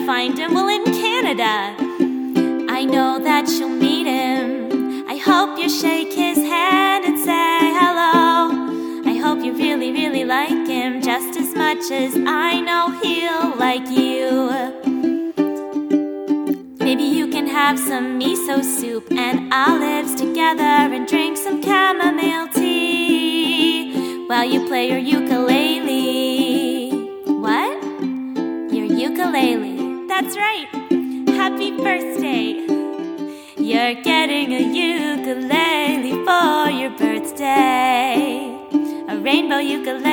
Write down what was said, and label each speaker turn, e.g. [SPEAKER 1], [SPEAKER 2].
[SPEAKER 1] find him? Well, in Canada. I know that you'll meet him. I hope you shake his hand and say hello. I hope you really, really like him just as much as I know he'll like you. Maybe you can have some miso soup and olives together and drink some chamomile tea while you play your ukulele. What? Your ukulele. That's right. Happy birthday. You're getting a ukulele for your birthday. A rainbow ukulele.